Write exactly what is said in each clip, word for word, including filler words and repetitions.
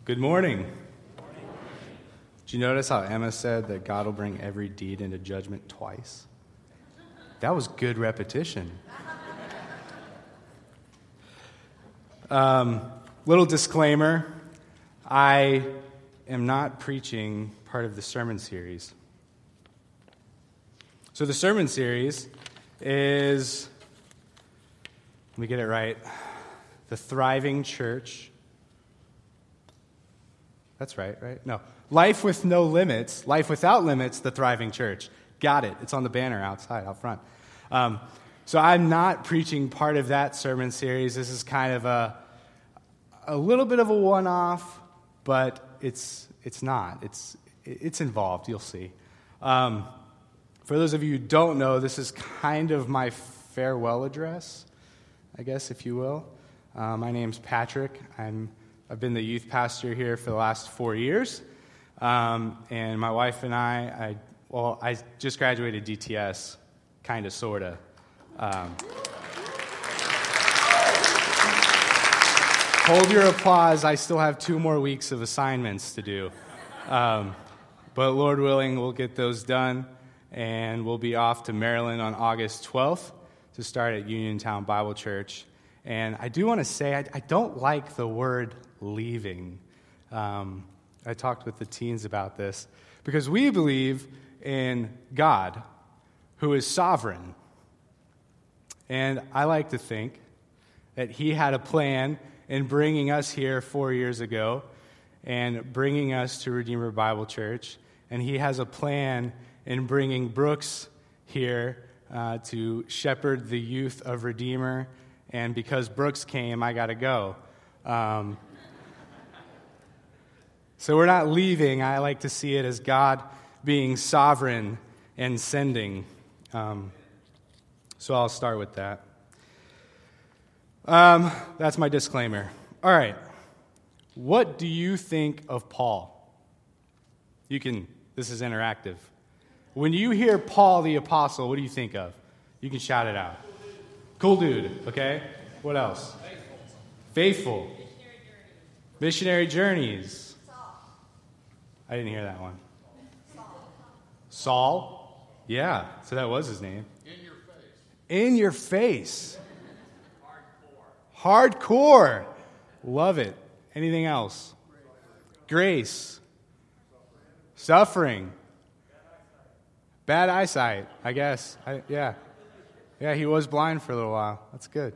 Good morning. Did you notice how Emma said that God will bring every deed into judgment twice? That was good repetition. Um, little disclaimer, I am not preaching part of the sermon series. So the sermon series is, let me get it right, The Thriving Church. That's right, right? No. Life with No Limits, Life Without Limits, The Thriving Church. Got it. It's on the banner outside, out front. Um, so I'm not preaching part of that sermon series. This is kind of a a little bit of a one-off, but it's it's not. It's it's involved. You'll see. Um, for those of you who don't know, this is kind of my farewell address, I guess, if you will. Uh, my name's Patrick. I'm I've been the youth pastor here for the last four years, um, and my wife and I, I, well, I just graduated D T S, kind of, sort of. Um, hold your applause. I still have two more weeks of assignments to do, um, but Lord willing, we'll get those done, and we'll be off to Maryland on August twelfth to start at Uniontown Bible Church. And I do want to say, I, I don't like the word leaving. Um, I talked with the teens about this, because we believe in God, who is sovereign. And I like to think that he had a plan in bringing us here four years ago and bringing us to Redeemer Bible Church. And he has a plan in bringing Brooks here uh, to shepherd the youth of Redeemer. And because Brooks came, I got to go. Um, so we're not leaving. I like to see it as God being sovereign and sending. Um, so I'll start with that. Um, that's my disclaimer. All right. What do you think of Paul? You can, this is interactive. When you hear Paul the Apostle, what do you think of? You can shout it out. Cool dude, okay? What else? Faithful. Faithful. Missionary journeys. I didn't hear that one. Saul. Saul? Yeah, so that was his name. In your face. In your face. Hardcore. Hardcore. Love it. Anything else? Grace. Suffering. Bad eyesight, I guess. I, yeah. Yeah, he was blind for a little while. That's good.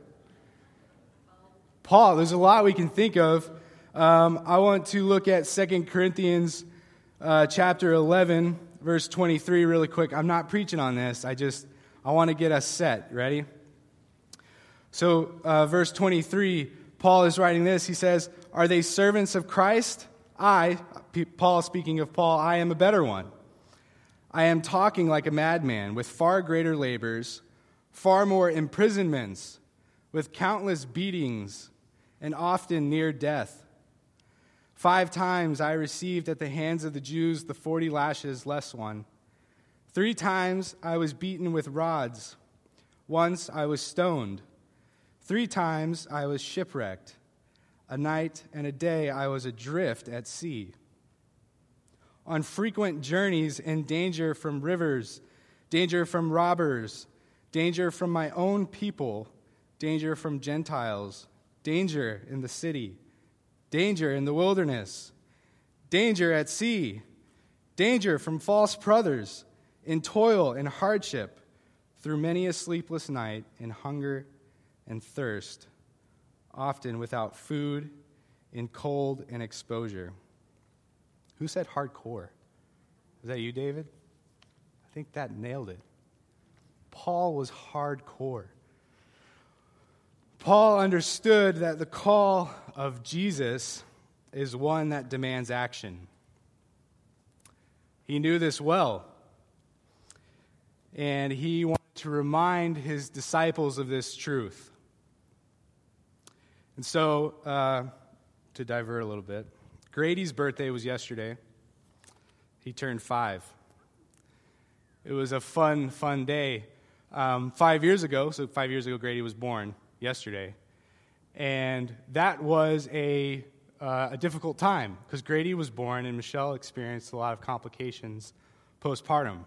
Paul, there's a lot we can think of. Um, I want to look at Second Corinthians uh, chapter eleven, verse twenty-three really quick. I'm not preaching on this. I just, I want to get us set. Ready? So, uh, verse twenty-three, Paul is writing this. He says, "Are they servants of Christ? I," Paul speaking of Paul, "I am a better one. I am talking like a madman with far greater labors, far more imprisonments, with countless beatings, and often near death. Five times I received at the hands of the Jews the forty lashes less one. Three times I was beaten with rods. Once I was stoned. Three times I was shipwrecked. A night and a day I was adrift at sea. On frequent journeys in danger from rivers, danger from robbers, danger from my own people, danger from Gentiles, danger in the city, danger in the wilderness, danger at sea, danger from false brothers, in toil and hardship, through many a sleepless night, in hunger and thirst, often without food, in cold and exposure." Who said hardcore? Was that you, David? I think that nailed it. Paul was hardcore. Paul understood that the call of Jesus is one that demands action. He knew this well. And he wanted to remind his disciples of this truth. And so, uh, to divert a little bit, Grady's birthday was yesterday. He turned five. It was a fun, fun day. Um, five years ago, so five years ago, Grady was born yesterday. And that was a uh, a difficult time because Grady was born and Michelle experienced a lot of complications postpartum.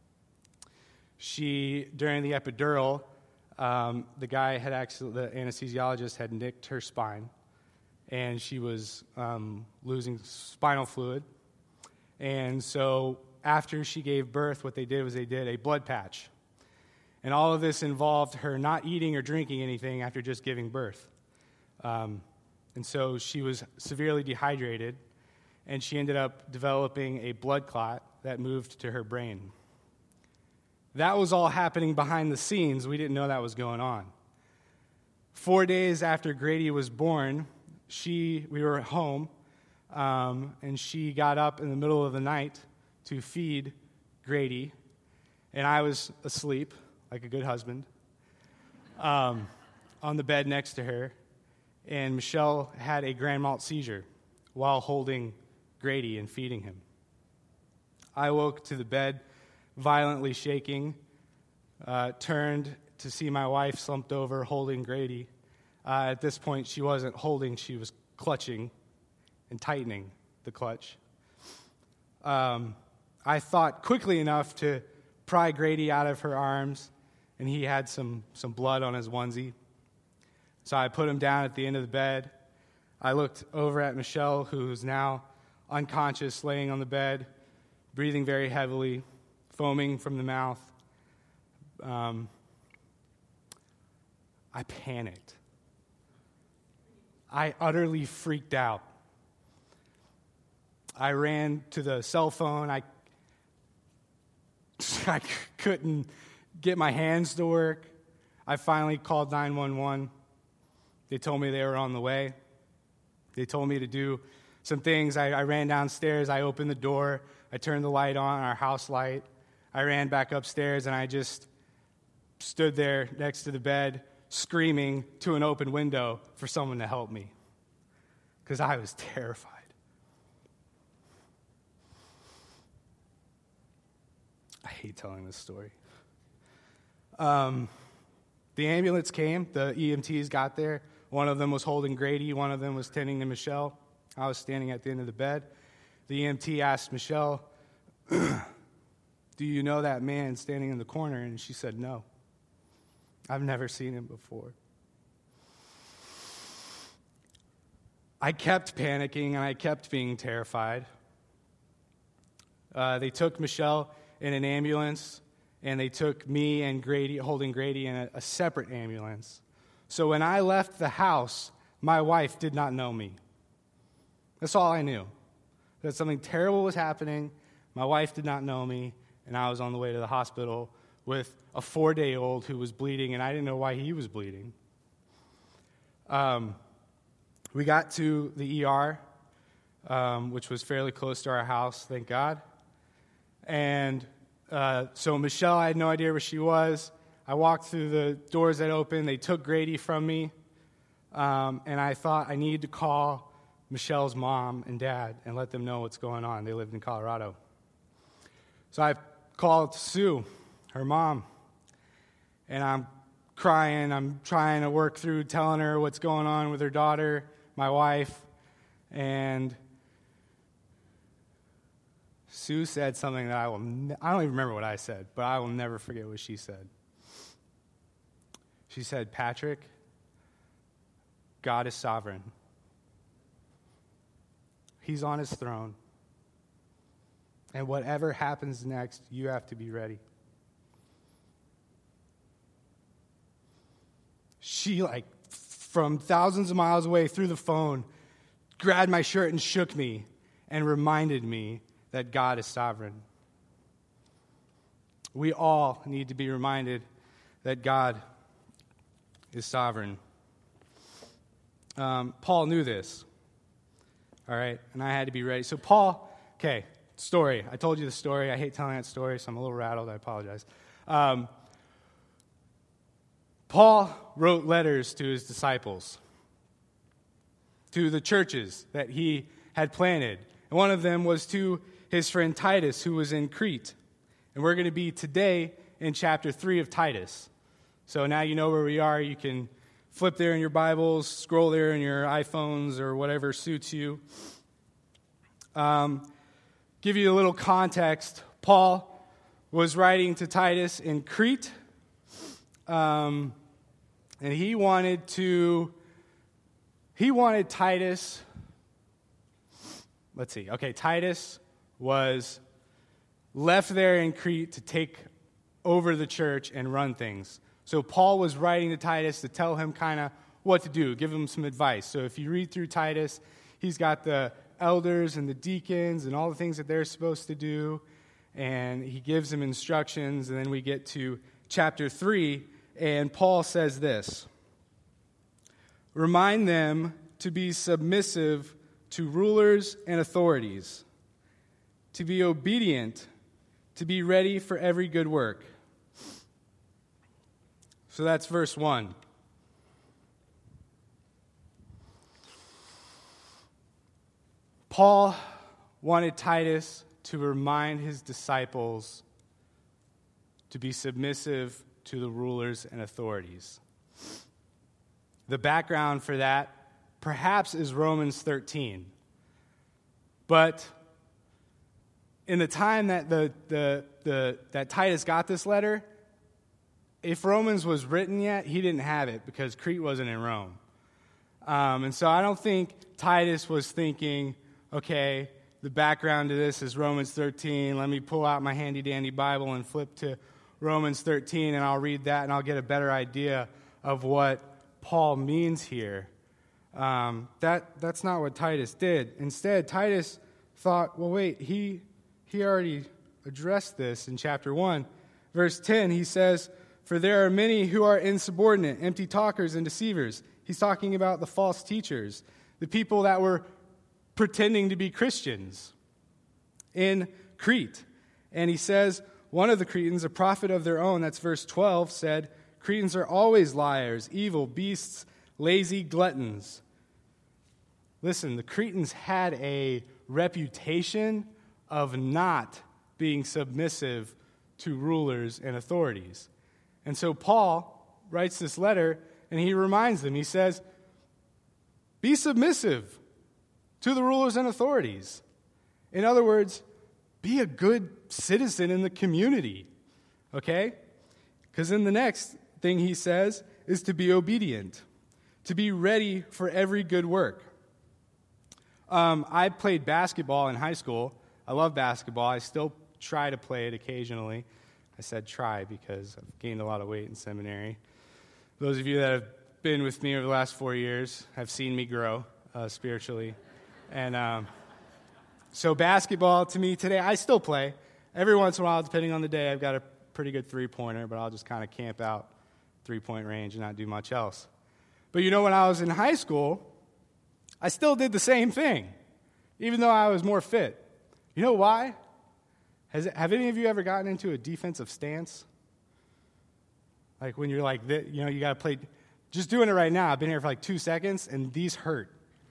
She, during the epidural, um, the guy had actually, the anesthesiologist had nicked her spine, and she was um, losing spinal fluid. And so after she gave birth, what they did was they did a blood patch. And all of this involved her not eating or drinking anything after just giving birth. Um, and so she was severely dehydrated, and she ended up developing a blood clot that moved to her brain. That was all happening behind the scenes. We didn't know that was going on. Four days after Grady was born, she we were at home, um, and she got up in the middle of the night to feed Grady, and I was asleep, like a good husband, um, on the bed next to her, and Michelle had a grand mal seizure while holding Grady and feeding him. I woke to the bed, violently shaking, uh, turned to see my wife slumped over holding Grady. Uh, at this point, she wasn't holding, she was clutching and tightening the clutch. Um, I thought quickly enough to pry Grady out of her arms, and he had some, some blood on his onesie. So I put him down at the end of the bed. I looked over at Michelle, who's now unconscious, laying on the bed, breathing very heavily, foaming from the mouth. Um, I panicked. I utterly freaked out. I ran to the cell phone. I, I couldn't get my hands to work. I finally called nine one one. They told me they were on the way. They told me to do some things. I, I ran downstairs. I opened the door. I turned the light on, our house light. I ran back upstairs, and I just stood there next to the bed, screaming to an open window for someone to help me, because I was terrified. I hate telling this story. Um, the ambulance came. The E M Ts got there. One of them was holding Grady. One of them was tending to Michelle. I was standing at the end of the bed. The E M T asked Michelle, "Do you know that man standing in the corner?" And she said, "No. I've never seen him before." I kept panicking, and I kept being terrified. Uh, they took Michelle in an ambulance, and they took me and Grady, holding Grady, in a, a separate ambulance. So when I left the house, my wife did not know me. That's all I knew. That something terrible was happening. My wife did not know me, and I was on the way to the hospital with a four-day-old who was bleeding, and I didn't know why he was bleeding. Um, we got to the E R, um, which was fairly close to our house, thank God. And uh, so Michelle, I had no idea where she was. I walked through the doors that opened. They took Grady from me, um, and I thought I needed to call Michelle's mom and dad and let them know what's going on. They lived in Colorado. So I called Sue, her mom, and I'm crying. I'm trying to work through telling her what's going on with her daughter, my wife, and Sue said something that I will, ne- I don't even remember what I said, but I will never forget what she said. She said, "Patrick, God is sovereign. He's on his throne. And whatever happens next, you have to be ready." She, like, from thousands of miles away through the phone, grabbed my shirt and shook me and reminded me that God is sovereign. We all need to be reminded that God is sovereign. Um, Paul knew this, all right, and I had to be ready. So Paul, okay, story. I told you the story. I hate telling that story, so I'm a little rattled. I apologize. Um, Paul wrote letters to his disciples, to the churches that he had planted. And one of them was to his friend Titus, who was in Crete. And we're going to be today in chapter three of Titus. So now you know where we are. You can flip there in your Bibles, scroll there in your iPhones or whatever suits you. Um, give you a little context. Paul was writing to Titus in Crete, um, and he wanted to, he wanted Titus, let's see, okay, Titus was left there in Crete to take over the church and run things. So Paul was writing to Titus to tell him kind of what to do, give him some advice. So if you read through Titus, he's got the elders and the deacons and all the things that they're supposed to do, and he gives them instructions, and then we get to chapter three, and Paul says this: remind them to be submissive to rulers and authorities, to be obedient, to be ready for every good work. So that's verse one. Paul wanted Titus to remind his disciples to be submissive to the rulers and authorities. The background for that perhaps is Romans thirteen. But in the time that the, the, the that Titus got this letter, if Romans was written yet, he didn't have it because Crete wasn't in Rome. Um, and so I don't think Titus was thinking, okay, the background to this is Romans thirteen. Let me pull out my handy-dandy Bible and flip to Romans thirteen, and I'll read that, and I'll get a better idea of what Paul means here. Um, that that's not what Titus did. Instead, Titus thought, well, wait, he he already addressed this in chapter one. Verse ten, he says, for there are many who are insubordinate, empty talkers and deceivers. He's talking about the false teachers, the people that were pretending to be Christians in Crete. And he says, one of the Cretans, a prophet of their own, that's verse twelve, said, Cretans are always liars, evil, beasts, lazy gluttons. Listen, the Cretans had a reputation of not being submissive to rulers and authorities. And so Paul writes this letter, and he reminds them, he says, be submissive to the rulers and authorities. In other words, be a good citizen in the community, okay? Because in the next thing he says is to be obedient, to be ready for every good work. Um, I played basketball in high school. I love basketball. I still try to play it occasionally. I said try because I've gained a lot of weight in seminary. Those of you that have been with me over the last four years have seen me grow uh, spiritually. And um, so basketball, to me today, I still play. Every once in a while, depending on the day, I've got a pretty good three-pointer, but I'll just kind of camp out three-point range and not do much else. But you know, when I was in high school, I still did the same thing, even though I was more fit. You know why? Has, have any of you ever gotten into a defensive stance? Like when you're like, you know, you got to play, just doing it right now. I've been here for like two seconds, and these hurt.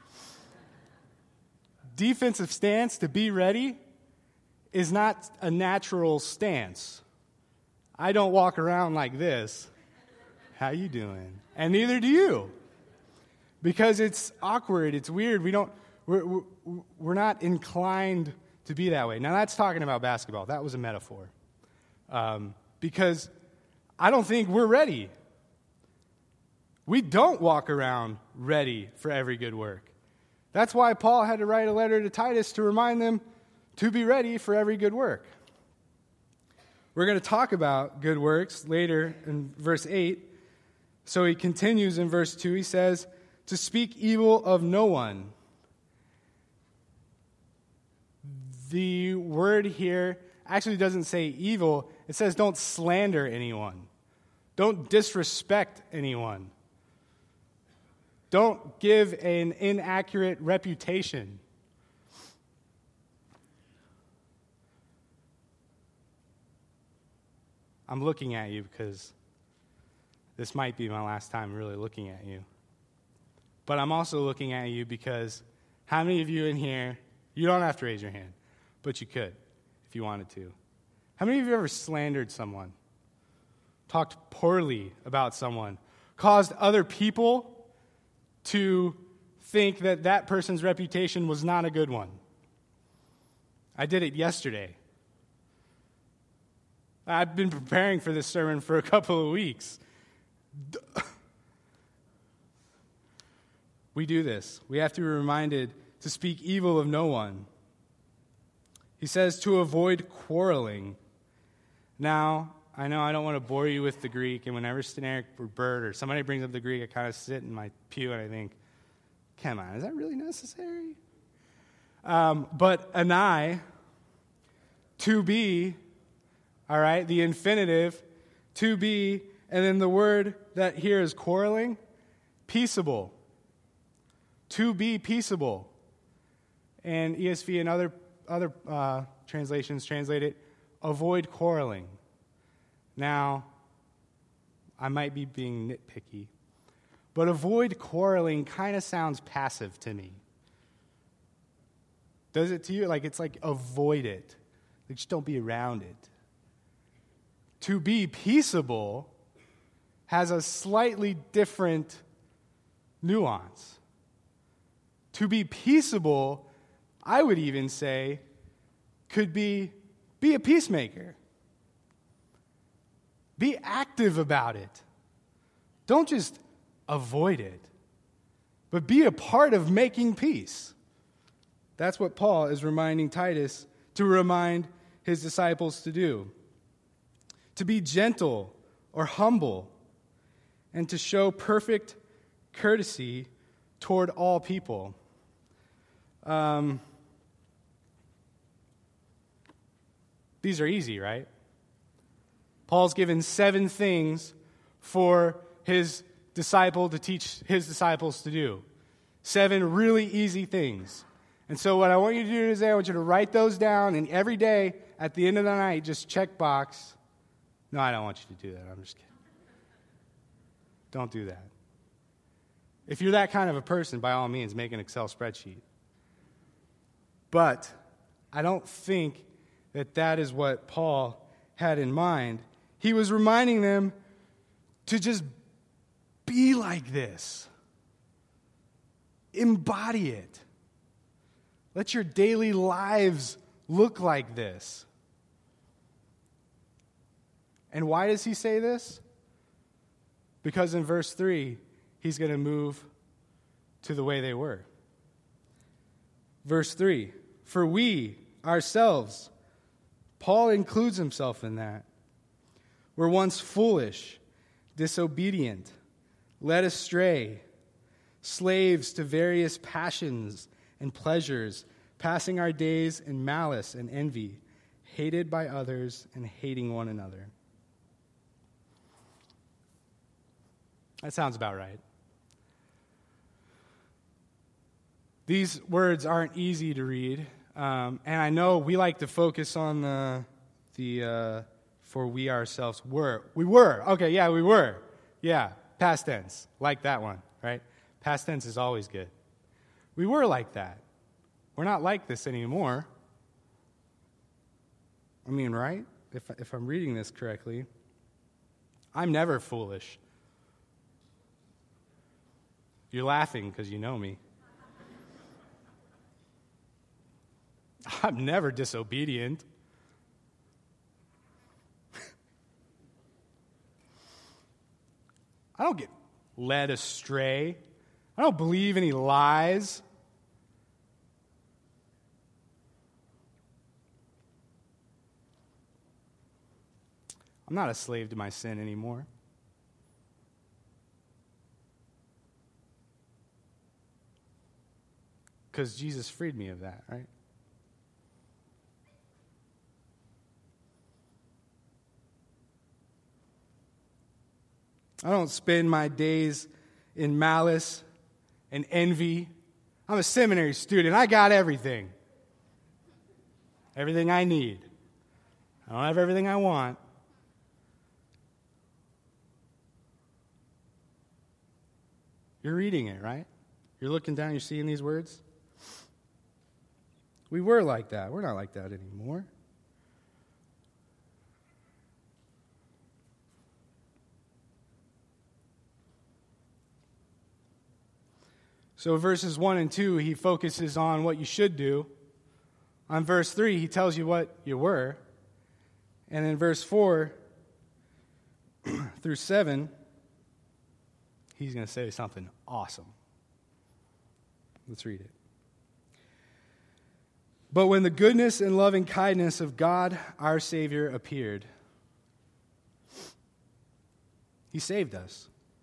Defensive stance, to be ready, is not a natural stance. I don't walk around like this. How you doing? And neither do you. Because it's awkward, it's weird. We don't, we're, we're, we're not inclined to be that way. Now, that's talking about basketball. That was a metaphor. Um, because I don't think we're ready. We don't walk around ready for every good work. That's why Paul had to write a letter to Titus to remind them to be ready for every good work. We're going to talk about good works later in verse eight. So he continues in verse two. He says, to speak evil of no one. The word here actually doesn't say evil. It says don't slander anyone. Don't disrespect anyone. Don't give an inaccurate reputation. I'm looking at you because this might be my last time really looking at you. But I'm also looking at you because how many of you in here, you don't have to raise your hand, but you could if you wanted to. How many of you ever slandered someone? Talked poorly about someone? caused other people to think that that person's reputation was not a good one. I did it yesterday. I've been preparing for this sermon for a couple of weeks. We do this. We have to be reminded to speak evil of no one. He says to avoid quarreling. Now, I know I don't want to bore you with the Greek, and whenever Staneric or Bert or somebody brings up the Greek, I kind of sit in my pew and I think, come on, is that really necessary? Um, but anai, to be, all right, the infinitive, to be, and then the word that here is quarreling, peaceable. To be peaceable. And E S V and other other uh, translations translate it, avoid quarreling. Now, I might be being nitpicky, but avoid quarreling kind of sounds passive to me. Does it to you? Like, it's like avoid it. Like, just don't be around it. To be peaceable has a slightly different nuance. To be peaceable, I would even say, could be be a peacemaker. Be active about it. Don't just avoid it, but be a part of making peace. That's what Paul is reminding Titus to remind his disciples to do. To be gentle or humble, and to show perfect courtesy toward all people. Um, these are easy, right? Paul's given seven things for his disciple to teach his disciples to do. Seven really easy things. And so what I want you to do today, I want you to write those down, and every day, at the end of the night, just check box. No, I don't want you to do that. I'm just kidding. Don't do that. If you're that kind of a person, by all means, make an Excel spreadsheet. But I don't think that that is what Paul had in mind. He was reminding them to just be like this. Embody it. Let your daily lives look like this. And why does he say this? Because in verse three, he's going to move to the way they were. Verse three, for we ourselves, Paul includes himself in that, were once foolish, disobedient, led astray, slaves to various passions and pleasures, passing our days in malice and envy, hated by others and hating one another. That sounds about right. These words aren't easy to read, um, and I know we like to focus on the the uh, for we ourselves were. We were. Okay, yeah, we were. Yeah, past tense. Like that one, right? Past tense is always good. We were like that. We're not like this anymore. I mean, right? If if I'm reading this correctly, I'm never foolish. You're laughing because you know me. I'm never disobedient. I don't get led astray. I don't believe any lies. I'm not a slave to my sin anymore. Because Jesus freed me of that, right? I don't spend my days in malice and envy. I'm a seminary student. I got everything. Everything I need. I don't have everything I want. You're reading it, right? You're looking down, you're seeing these words? We were like that. We're not like that anymore. So verses one and two, he focuses on what you should do. On verse three, he tells you what you were. And in verse four through seven, he's going to say something awesome. Let's read it. But when the goodness and loving kindness of God, our Savior, appeared, he saved us.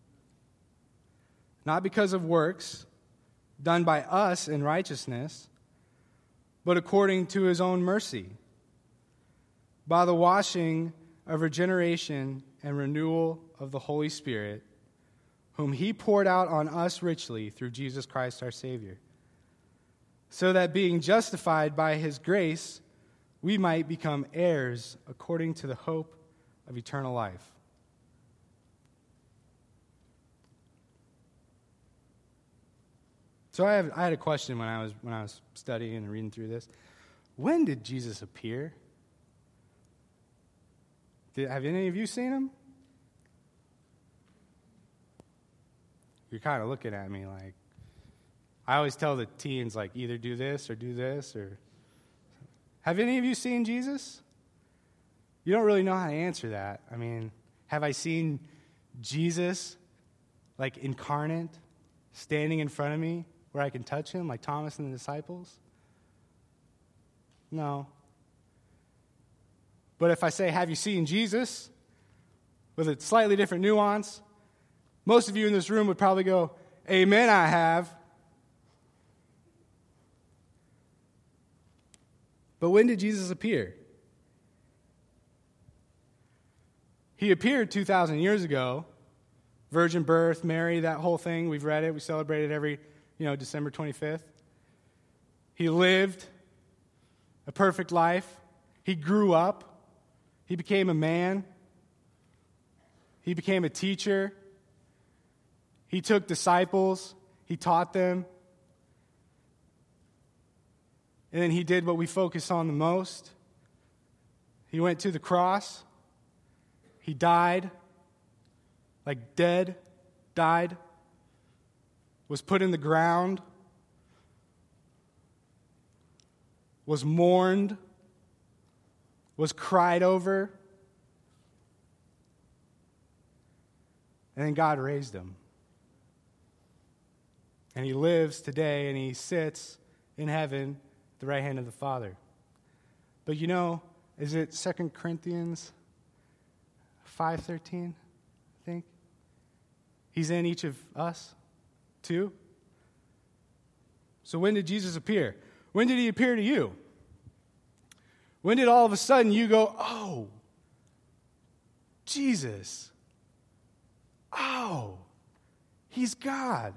Not because of works done by us in righteousness, but according to his own mercy, by the washing of regeneration and renewal of the Holy Spirit, whom he poured out on us richly through Jesus Christ our Savior, so that being justified by his grace, we might become heirs according to the hope of eternal life. So I, have, I had a question when I was when I was studying and reading through this. When did Jesus appear? Did, have any of you seen him? You're kind of looking at me like, I always tell the teens, like, either do this or do this. Or have any of you seen Jesus? You don't really know how to answer that. I mean, have I seen Jesus, like, incarnate, standing in front of me where I can touch him, like Thomas and the disciples? No. But if I say, have you seen Jesus, with a slightly different nuance, most of you in this room would probably go, amen, I have. But when did Jesus appear? He appeared two thousand years ago. Virgin birth, Mary, that whole thing. We've read it. We celebrate it every, you know, December twenty-fifth. He lived a perfect life. He grew up. He became a man. He became a teacher. He took disciples. He taught them. And then he did what we focus on the most. He went to the cross. He died, like dead, died, was put in the ground, was mourned, was cried over, and then God raised him. And he lives today, and he sits in heaven at the right hand of the Father. But you know, is it Second Corinthians five thirteen, I think? He's in each of us, too. So when did Jesus appear? When did he appear to you? When did all of a sudden you go, oh, Jesus, oh, he's God.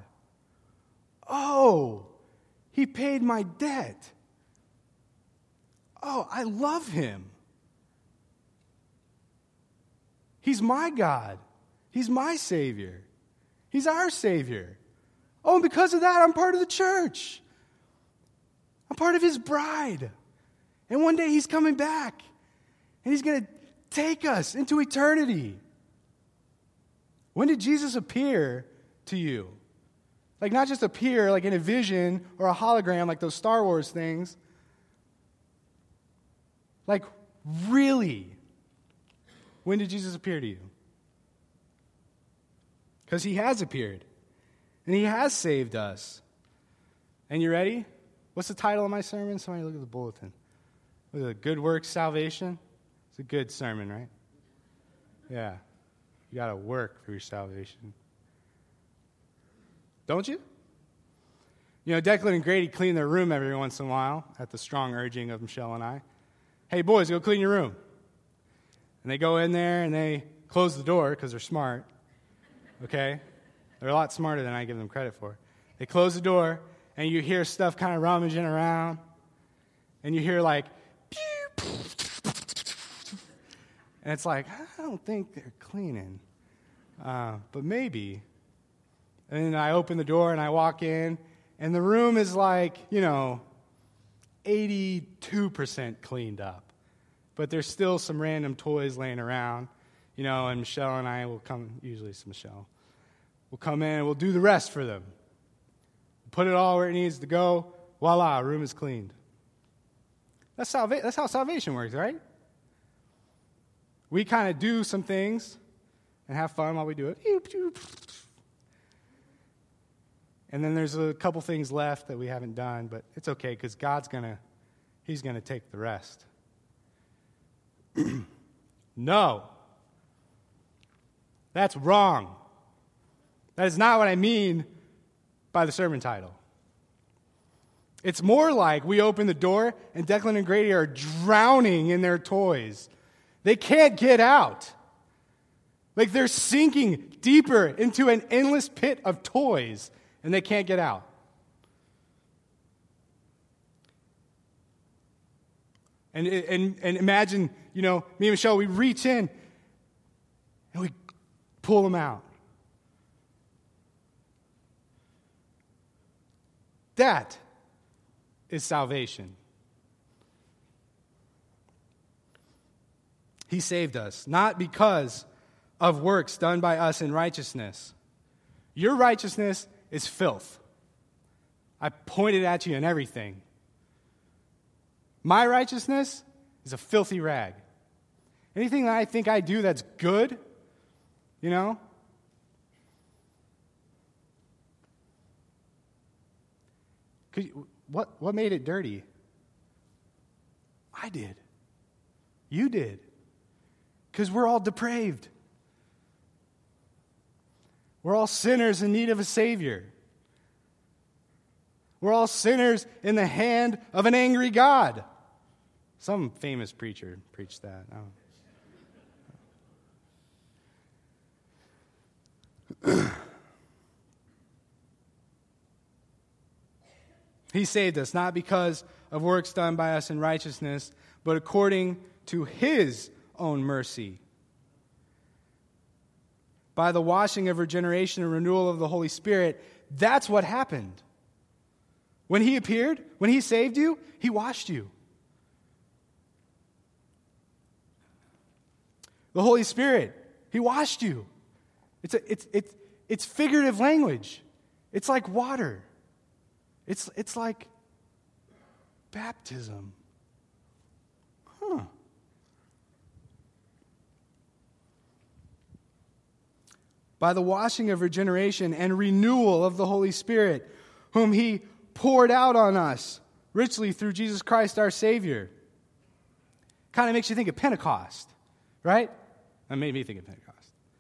Oh, he paid my debt. Oh, I love him. He's my God. He's my Savior. He's our Savior. Oh, and because of that, I'm part of the church. I'm part of his bride. And one day he's coming back. And he's going to take us into eternity. When did Jesus appear to you? Like, not just appear like in a vision or a hologram like those Star Wars things. Like, really? When did Jesus appear to you? Because he has appeared. And he has saved us. And you ready? What's the title of my sermon? Somebody look at the bulletin. Was it Good Works Salvation? It's a good sermon, right? Yeah. You got to work for your salvation. Don't you? You know, Declan and Grady clean their room every once in a while at the strong urging of Michelle and I. Hey, boys, go clean your room. And they go in there and they close the door because they're smart. Okay? They're a lot smarter than I give them credit for. They close the door and you hear stuff kind of rummaging around. And you hear like, pew, and it's like, I don't think they're cleaning. Uh, but maybe. And then I open the door and I walk in and the room is like, you know, eighty-two percent cleaned up. But there's still some random toys laying around, you know, and Michelle and I will come, usually it's Michelle, we'll come in and we'll do the rest for them. put it all where it needs to go. Voila, room is cleaned. That's salva- That's how salvation works, right? We kind of do some things and have fun while we do it. And then there's a couple things left that we haven't done, but it's okay because God's going to, he's going to take the rest. No. That's wrong. That is not what I mean by the sermon title. It's more like we open the door and Declan and Grady are drowning in their toys. They can't get out. Like they're sinking deeper into an endless pit of toys and they can't get out. And, and, and imagine, you know, me and Michelle, we reach in and we pull them out. That is salvation. He saved us, not because of works done by us in righteousness. Your righteousness is filth. I pointed at you and everything. My righteousness is a filthy rag. Anything that I think I do that's good, you know, could you, what what made it dirty? I did. You did. Because we're all depraved. We're all sinners in need of a Savior. We're all sinners in the hand of an angry God. Some famous preacher preached that. Oh. He saved us, not because of works done by us in righteousness, but according to His own mercy. By the washing of regeneration and renewal of the Holy Spirit, that's what happened. When He appeared, when He saved you, He washed you. The Holy Spirit, He washed you. It's a, it's it's it's figurative language. It's like water. It's it's like baptism. Huh. By the washing of regeneration and renewal of the Holy Spirit, whom He poured out on us richly through Jesus Christ our Savior. Kind of makes you think of Pentecost, right? That made me think of Pentecost.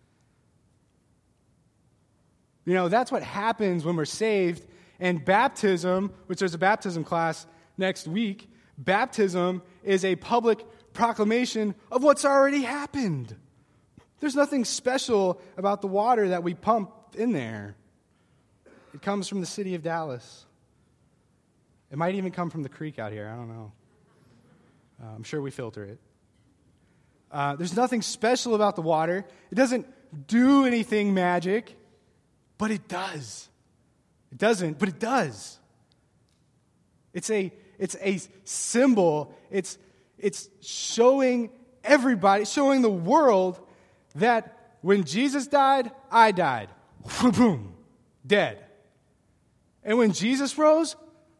You know, that's what happens when we're saved. And baptism, which there's a baptism class next week, baptism is a public proclamation of what's already happened. There's nothing special about the water that we pump in there. It comes from the city of Dallas. It might even come from the creek out here. I don't know. Uh, I'm sure we filter it. Uh, there's nothing special about the water. It doesn't do anything magic, but it does. It doesn't, but it does. It's a it's a symbol. It's it's showing everybody, showing the world that when Jesus died, I died. Boom, dead. And when Jesus rose,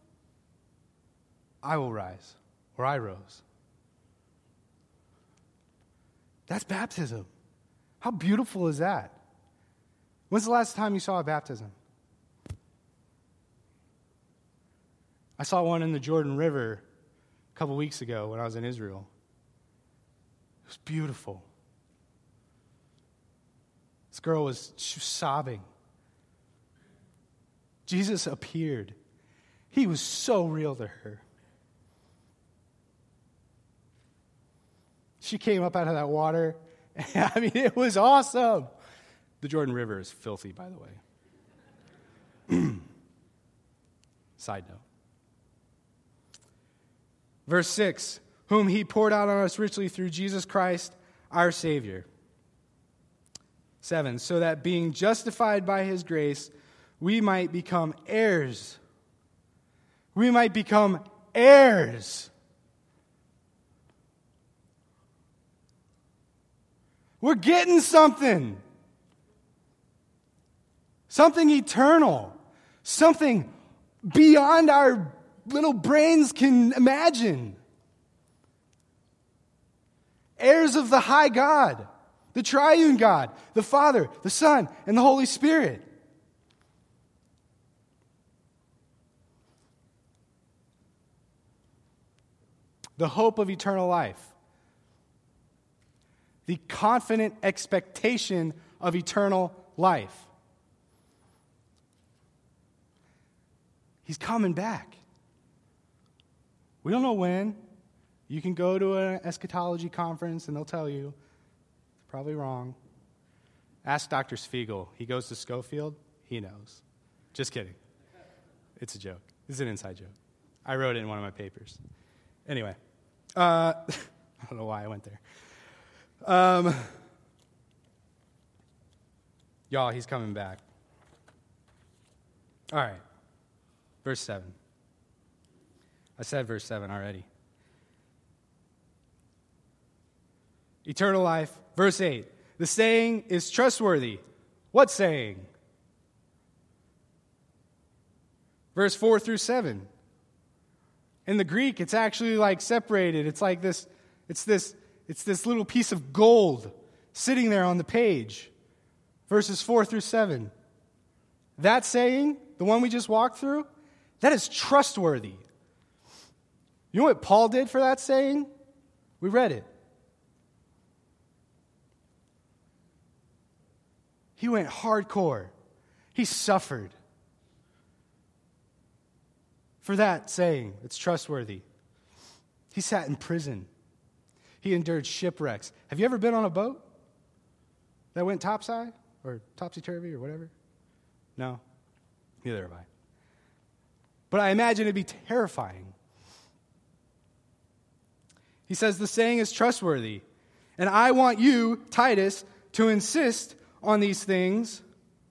I will rise, or I rose. That's baptism. How beautiful is that? When's the last time you saw a baptism? I saw one in the Jordan River a couple weeks ago when I was in Israel. It was beautiful. This girl was, she was sobbing. Jesus appeared. He was so real to her. She came up out of that water. I mean, it was awesome. The Jordan River is filthy, by the way. Side note. Verse six, whom He poured out on us richly through Jesus Christ, our Savior. Seven, so that being justified by His grace, we might become heirs. We might become heirs. We're getting something. Something eternal. Something beyond our little brains can imagine. Heirs of the high God, the triune God, the Father, the Son, and the Holy Spirit. The hope of eternal life. The confident expectation of eternal life. He's coming back. We don't know when. You can go to an eschatology conference and they'll tell you. It's probably wrong. Ask Doctor Spiegel. He goes to Schofield. He knows. Just kidding. It's a joke. This is an inside joke. I wrote it in one of my papers. Anyway. Uh, I don't know why I went there. Um, y'all, he's coming back. All right. Verse seven. I said verse seven already. Eternal life. Verse eight. The saying is trustworthy. What saying? Verse four through seven. In the Greek, it's actually like separated. It's like this, it's this, it's this little piece of gold sitting there on the page. Verses four through seven. That saying, the one we just walked through, that is trustworthy. You know what Paul did for that saying? We read it. He went hardcore. He suffered for that saying. It's trustworthy. He sat in prison. He endured shipwrecks. Have you ever been on a boat that went topside or topsy-turvy or whatever? No? Neither have I. But I imagine it'd be terrifying. He says the saying is trustworthy. And I want you, Titus, to insist on these things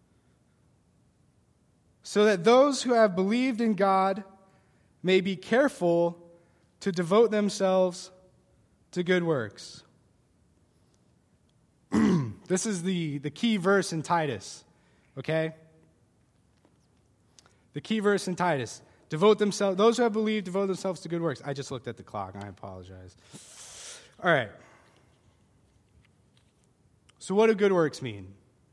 so that those who have believed in God may be careful to devote themselves to good works. This is the, the key verse in Titus, okay? The key verse in Titus. Devote themselves, those who have believed, devote themselves to good works. I just looked at the clock. I apologize. All right. So what do good works mean?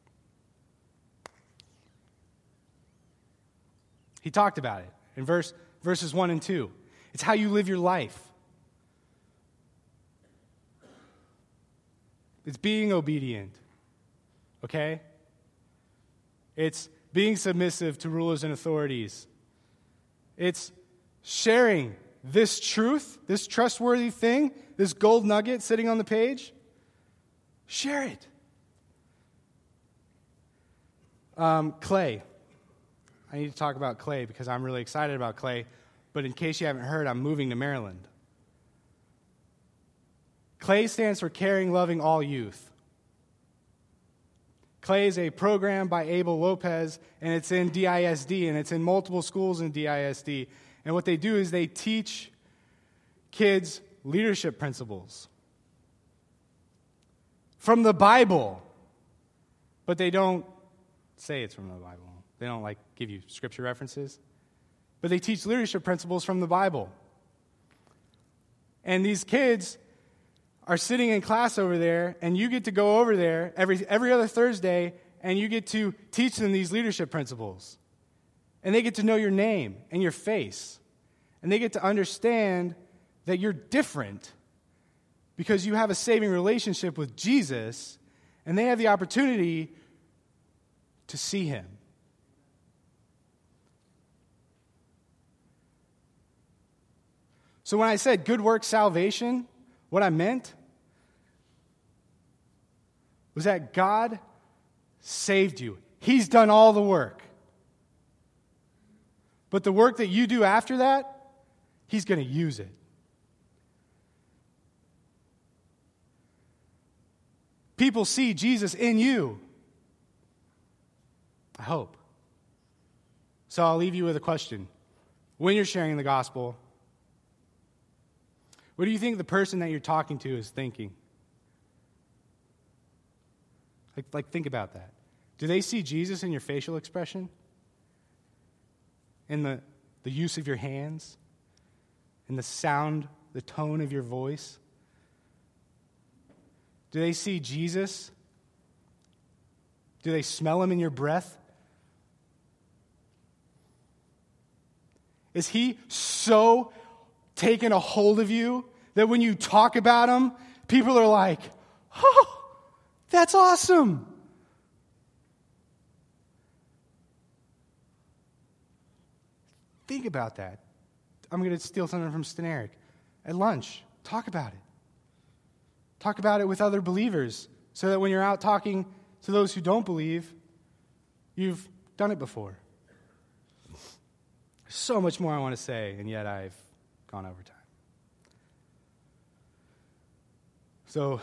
He talked about it in verse, verses one and two. It's how you live your life. It's being obedient. Okay? It's being submissive to rulers and authorities. It's sharing this truth, this trustworthy thing, this gold nugget sitting on the page. Share it. Um, Clay. I need to talk about Clay because I'm really excited about Clay. But in case you haven't heard, I'm moving to Maryland. Clay stands for Caring, Loving All Youth. Clay is a program by Abel Lopez, and it's in D I S D, and it's in multiple schools in D I S D. And what they do is they teach kids leadership principles from the Bible, but they don't say it's from the Bible. They don't, like, give you scripture references. But they teach leadership principles from the Bible. And these kids are sitting in class over there, and you get to go over there every every other Thursday, and you get to teach them these leadership principles. And they get to know your name and your face. And they get to understand that you're different because you have a saving relationship with Jesus, and they have the opportunity to see him. So when I said good work salvation, what I meant was that God saved you. He's done all the work. But the work that you do after that, he's going to use it. People see Jesus in you. I hope. So I'll leave you with a question. When you're sharing the gospel, what do you think the person that you're talking to is thinking? Like, like, think about that. Do they see Jesus in your facial expression? In the the use of your hands, and the sound, the tone of your voice? Do they see Jesus? Do they smell him in your breath? Is he so taken a hold of you that when you talk about him, people are like, oh, that's awesome. Think about that. I'm going to steal something from Steneric. At lunch, talk about it. Talk about it with other believers so that when you're out talking to those who don't believe, you've done it before. There's so much more I want to say, and yet I've gone over time. So,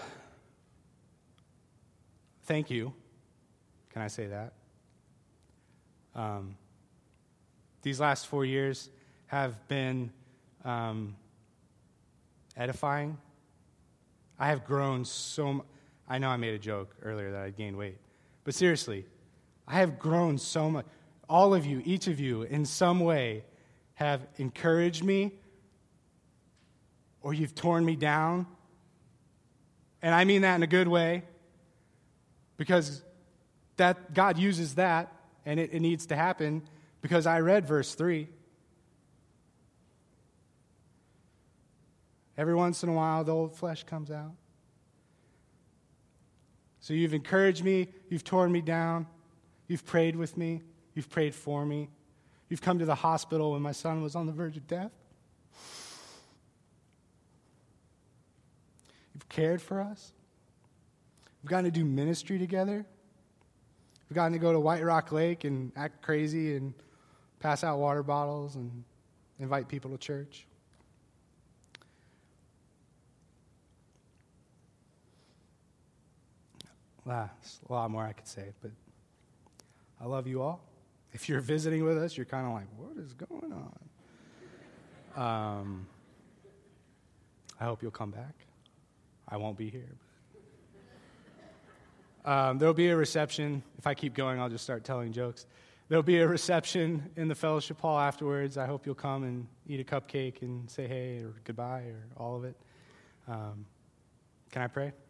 thank you. Can I say that? Um, these last four years have been um, edifying. I have grown so much. I know I made a joke earlier that I gained weight. But seriously, I have grown so much. All of you, each of you, in some way, have encouraged me, or you've torn me down. And I mean that in a good way, because that God uses that, and it, it needs to happen, because I read verse three. Every once in a while, the old flesh comes out. So you've encouraged me, you've torn me down, you've prayed with me, you've prayed for me, you've come to the hospital when my son was on the verge of death. You've cared for us. We've gotten to do ministry together. We've gotten to go to White Rock Lake and act crazy and pass out water bottles and invite people to church. Wow, there's a lot more I could say, but I love you all. If you're visiting with us, you're kind of like, what is going on? Um, I hope you'll come back. I won't be here. Um, there'll be a reception. If I keep going, I'll just start telling jokes. There'll be a reception in the fellowship hall afterwards. I hope you'll come and eat a cupcake and say hey or goodbye or all of it. Um, can I pray?